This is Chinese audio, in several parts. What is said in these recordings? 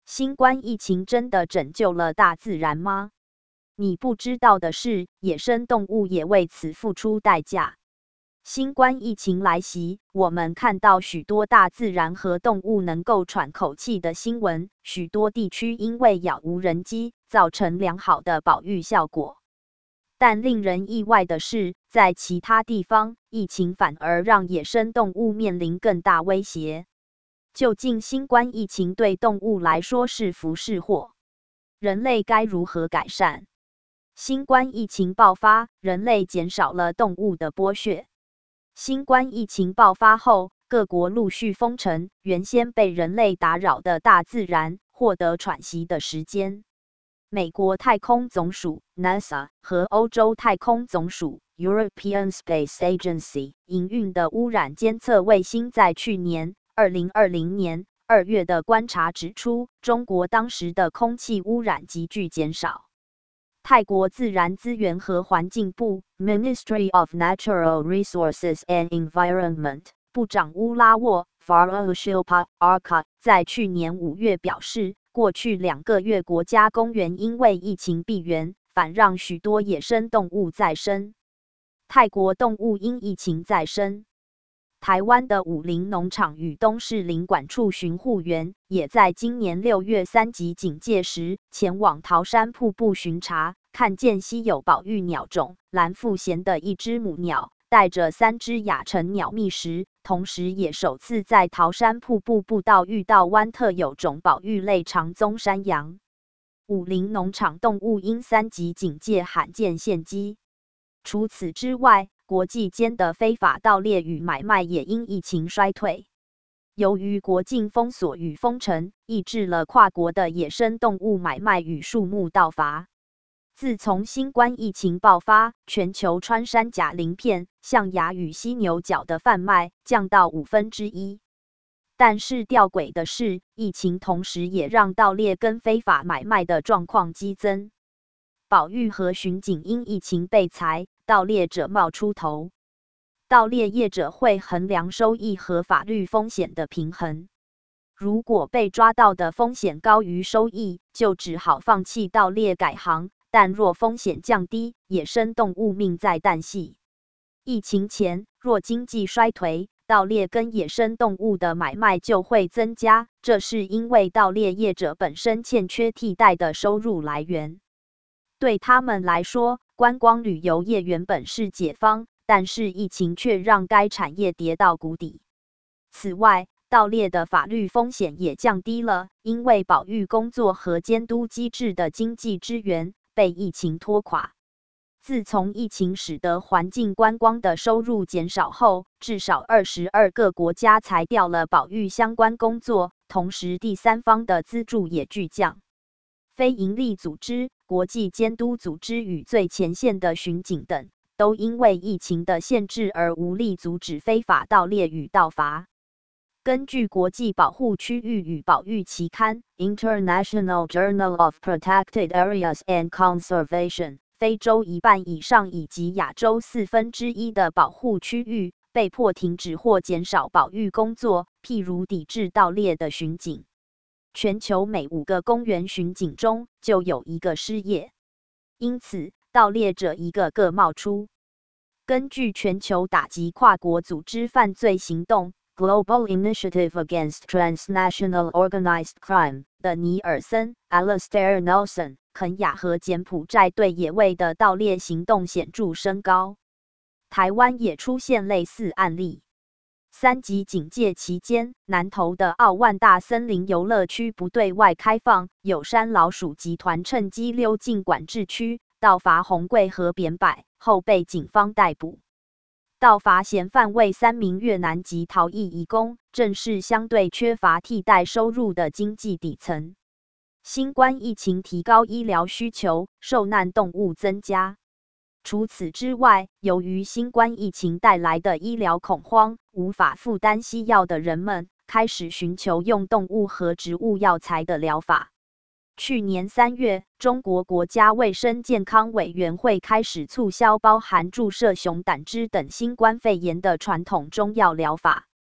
新冠疫情真的拯救了大自然吗？你不知道的是，野生动物也为此付出代价。新冠疫情来袭，我们看到许多大自然和动物能够喘口气的新闻，许多地区因为杳无人机，造成良好的保育效果。但令人意外的是，在其他地方，疫情反而让野生动物面临更大威胁。究竟新冠疫情对动物来说是福是祸？人类该如何改善？新冠疫情爆发，人类减少了动物的剥削。新冠疫情爆发后，各国陆续封城，原先被人类打扰的大自然获得喘息的时间。美国太空总署 NASA 和欧洲太空总署 European Space Agency 营运的污染监测卫星在去年2020年2月的观察指出，中国当时的空气污染急剧减少。泰国自然资源和环境部 Ministry of Natural Resources and Environment 部长乌拉沃 Farah Shilpa Arka 在去年5月表示，过去2个月国家公园因为疫情闭园，反让许多野生动物再生。泰国动物因疫情再生。台湾的武陵农场与东市林管处巡护员也在今年6月3级警戒时前往桃山瀑布巡查，看见稀有保育鸟种蓝腹鹇的一只母鸟带着3只亚成鸟觅食，同时也首次在桃山瀑布步道遇到湾特有种保育类长鬃山羊。武陵农场动物因3级警戒罕见现机。除此之外，国际间的非法盗猎与买卖也因疫情衰退。由于国境封锁与封城，抑制了跨国的野生动物买卖与树木盗伐。自从新冠疫情爆发，全球穿山甲鳞片、象牙与犀牛角的贩卖降到1/5。但是吊诡的是，疫情同时也让盗猎跟非法买卖的状况激增。保育和巡警因疫情被裁，盗猎者冒出头。盗猎业者会衡量收益和法律风险的平衡。如果被抓到的风险高于收益，就只好放弃盗猎改行，但若风险降低，野生动物命在旦夕。疫情前，若经济衰退，盗猎跟野生动物的买卖就会增加，这是因为盗猎业者本身欠缺替代的收入来源。对他们来说，观光旅游业原本是解方，但是疫情却让该产业跌到谷底。此外，盗猎的法律风险也降低了，因为保育工作和监督机制的经济支援被疫情拖垮。自从疫情使得环境观光的收入减少后，至少22个国家裁掉了保育相关工作，同时第三方的资助也巨降。非营利组织、国际监督组织与最前线的巡警等，都因为疫情的限制而无力阻止非法盗猎与盗伐。根据国际保护区域与保育期刊 International Journal of Protected Areas and Conservation， 非洲1半以上以及亚洲1/4的保护区域被迫停止或减少保育工作，譬如抵制盗猎的巡警。全球每5个公园巡警中就有1个失业，因此盗猎者一个个冒出。根据全球打击跨国组织犯罪行动 Global Initiative Against Transnational Organized Crime 的尼尔森 Alastair Nelson， 肯亚和柬埔寨对野味的盗猎行动显著升高。台湾也出现类似案例。3级警戒期间，南投的奥万大森林游乐区不对外开放，有山老鼠集团趁机溜进管制区，盗伐红桂和扁柏，后被警方逮捕。盗伐嫌犯为3名越南籍逃逸移工，正是相对缺乏替代收入的经济底层。新冠疫情提高医疗需求，受难动物增加。除此之外，由于新冠疫情带来的医疗恐慌，无法负担西药的人们开始寻求用动物和植物药材的疗法。去年3月，中国国家卫生健康委员会开始促销包含注射熊胆汁等新冠肺炎的传统中药疗法。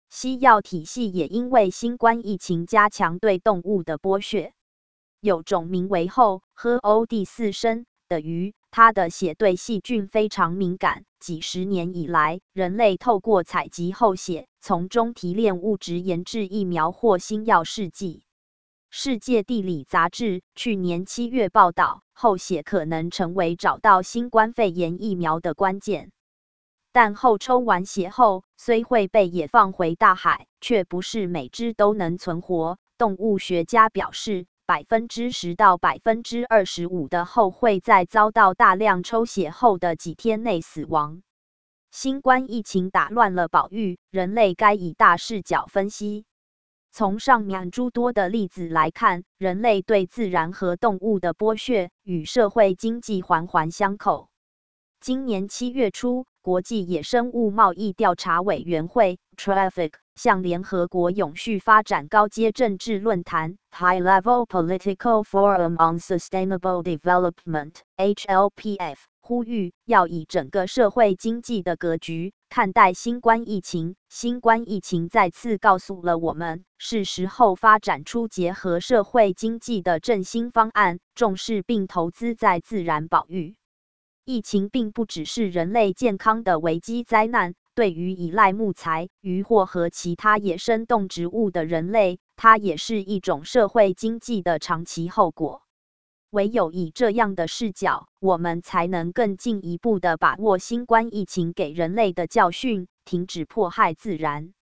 西药体系也因为新冠疫情加强对动物的剥削。有种名为后喝欧第四参的鱼，它的血对细菌非常敏感。几十年以来，人类透过采集后血，从中提炼物质研制疫苗或新药试剂。世界地理杂志去年7月报道，后血可能成为找到新冠肺炎疫苗的关键。但后抽完血后，虽会被野放回大海，却不是每只都能存活。动物学家表示，10%到25%的后会在遭到大量抽血后的几天内死亡。新冠疫情打乱了保育，人类该以大视角分析。从上面诸多的例子来看，人类对自然和动物的剥削与社会经济环环相扣。今年7月初，国际野生物贸易调查委员会 （TRAFFIC） 向联合国永续发展高阶政治论坛 （High-Level Political Forum on Sustainable Development，HLPF） 呼吁，要以整个社会经济的格局看待新冠疫情。新冠疫情再次告诉了我们，是时候发展出结合社会经济的振兴方案，重视并投资在自然保育。疫情并不只是人类健康的危机灾难，对于依赖木材、渔获和其他野生动植物的人类，它也是一种社会经济的长期后果。唯有以这样的视角，我们才能更进一步地把握新冠疫情给人类的教训，停止迫害自然。